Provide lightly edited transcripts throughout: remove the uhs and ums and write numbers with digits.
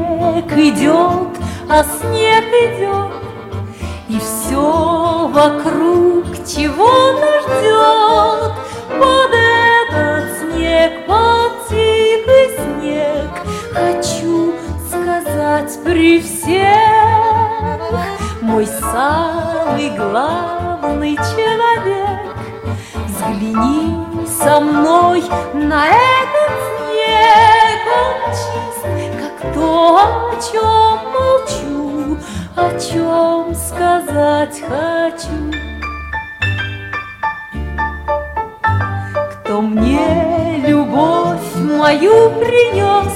снег идет, а снег идет, и все вокруг чего-то ждет. Под этот снег, под тихий снег, хочу сказать при всех: мой самый главный человек, взгляни со мной на этот снег. Он чист, как то, о чем молчу, о чем сказать хочу. Кто мне любовь мою принес?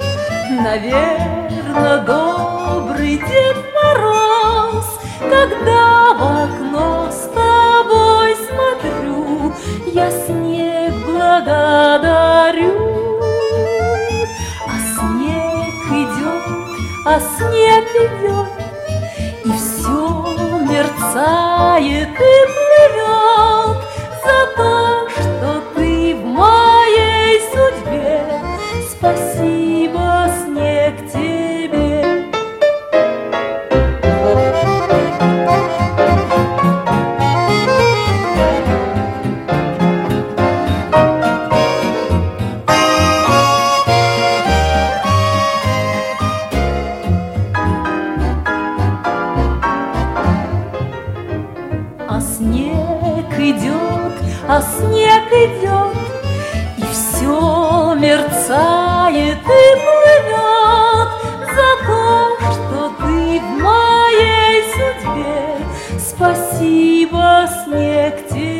Наверно, добрый Дед Мороз. Когда в окно с тобой смотрю, я снег благодарю. А снег идет, и все мерцает и плывет за то, что ты в моей судьбе. Спасибо, снег, тебе. А снег идет, и все мерцает и плывет за то, что ты в моей судьбе. Спасибо, снег, тебе.